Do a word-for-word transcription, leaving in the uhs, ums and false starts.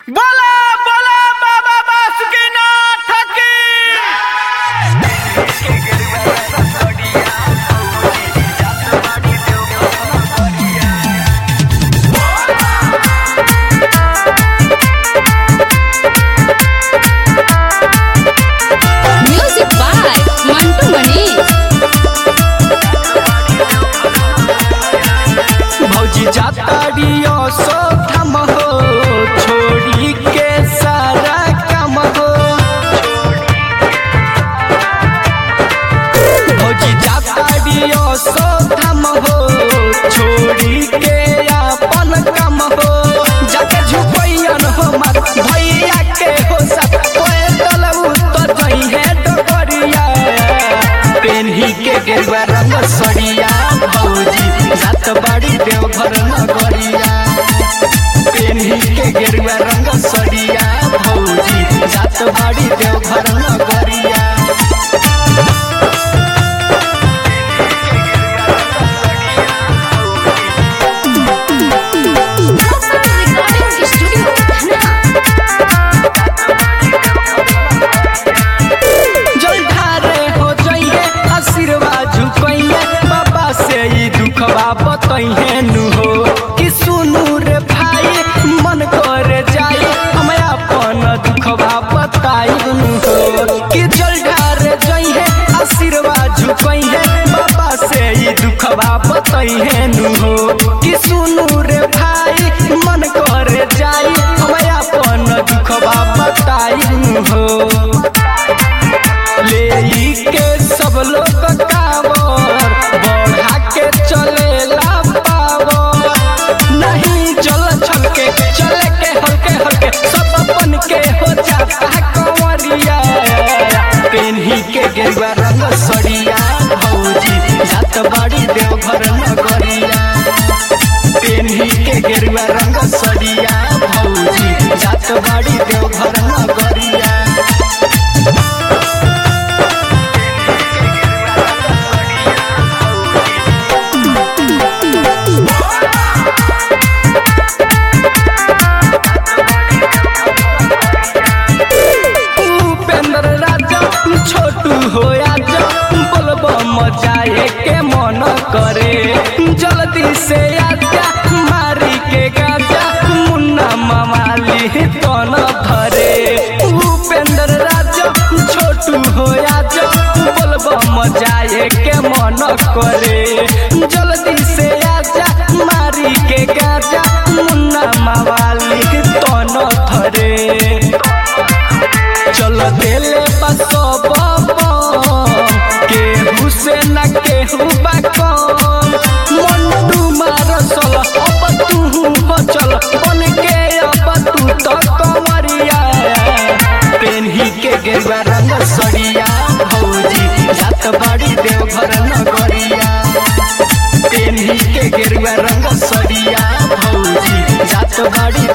बोला बोला बाबा बासुकीनाथ की। Music by Mantu Mani. भौजी जाताड़ियो सो थम हो, छोड़ी के सारा काम हो। भौजी जाताड़ियो सो थम हो, छोड़ी के अपन काम हो। जाके झुपैयन हो मत भैया के हो सब, कोई तलऊ तो जई है डोरिया। पेन्ही के गेरुआ रंग सड़िया, भौजी जात बाड़ी देवघर नगरिया। पेन्ही के गेरुआ रंग सड़िया, भौजी जात बाड़ी देवघर नगरिया। रिकॉर्डिंग स्टूडियो जलधारे हो जइए, आशीर्वाद झुकइए, बाबा से ई दुखवा बतइहे नु हो। कि सुनू रे भाई मन करे जाई, हम अपन दुखवा बताई नु हो। कि जलधारे जइए, आशीर्वाद झुकइए, बाबा से ई दुखवा बतइहे नु हो। कि सुनू रे भाई मन करे जाई, हम अपन दुखवा बताई नु हो। ले के सब लोग कावर बढ़ा के चलेला पावर, नहीं चल छल के चले के हल्के हल्के, सब अपन के हो जाता कंवरिया। पेन्ही के गेरुआ रंग सड़िया, भौजी जात बाड़ी देवघर नगरिया। पेन्ही के गेरुआ रंग सड़िया, भौजी जात बाड़ी देवघर नगरिया। उपेंद्र राजा छोटू हो आजा, बोलबो मजाए के मन करे। जल्दी से आजा मारी के गाजा, मुन्ना मवाली तन धरे। उपेंद्र राजा छोटू हो आजा, बोलबो मजाए के मन करे। जल्दी से आजा मारी के गाजा, मुन्ना मवाली तन धरे। चल देले बसब केहू से न केहू बाकम। मंटू मारसल अब तू हो चल, बन के अब तू तो कंवरिया। पेन्ही के गेरुआ रंग सड़िया, भौजी जात बाड़ी देवघर नगरिया। पेन्ही के गेरुआ रंग सड़िया, भौजी जात बाड़ी